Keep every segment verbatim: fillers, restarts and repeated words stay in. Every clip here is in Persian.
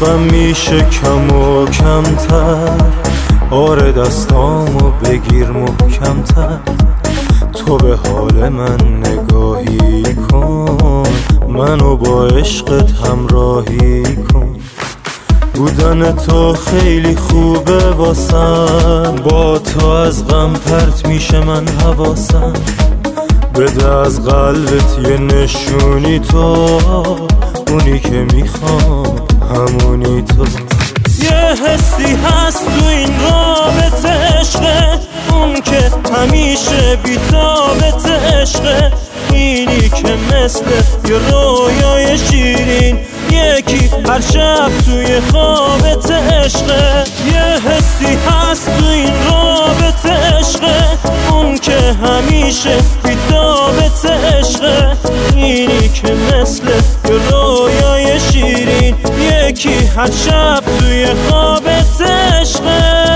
غم میشه کم و کمتر، آره دستامو بگیر محکمتر. تو به حال من نگاهی کن، منو با عشقت همراهی کن. بودن تو خیلی خوبه واسم، با تو از غم پرت میشه من حواسم. بده از قلبت یه نشونی، تو اونی که میخوام همونی تو. یه حسی هست تو این رابطه عشقه، اون که همیشه بی‌تابت عشقه. اینی که مثل یه رویای شیرین، یکی هر شب توی خوابت عشقه. یه حسی هست تو این رابطه عشقه، اون که همیشه بی‌تابت عشقه. اینی که مثل یه رویای شیرین، یکی هر شب توی خوابت عشقه.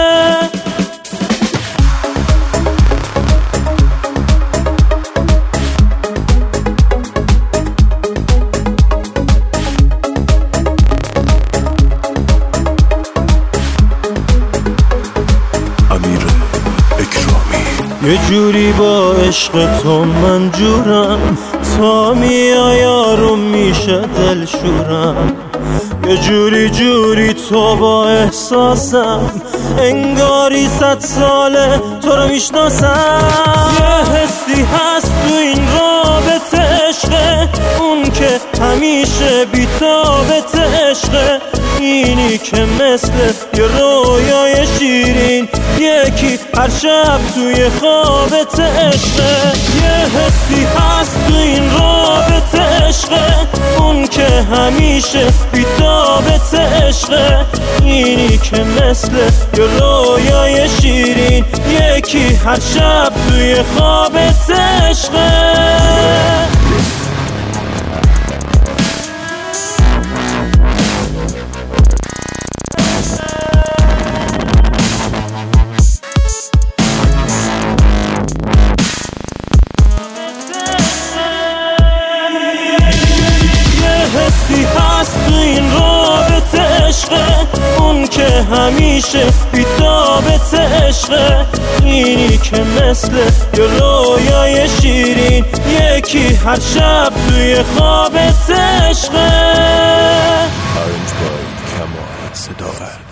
یه جوری با عشق تو من جورم، تا میای آروم میشه دلشورم. یه جوری جوری تو با احساسم، انگاری صد ساله تو رو میشناسم. یه حسی هست تو این رابطه عشقه، اون که همیشه بی‌تابت عشقه. اینی که مثل یه رویای شیرین، یکی هر شب توی خوابت عشقه. یه حسی هست تو این رابطه عشقه، اون که همیشه بی‌تابت عشقه. اینی که مثل یه رویای شیرین، یکی هر شب توی خوابت عشقه. حسی هست تو این رابطه عشقه، اون که همیشه بی‌تابت عشقه. اینی که مثل یه رویای شیرین، یکی هر شب توی خوابت عشقه. آرنج بای کمال صداقت.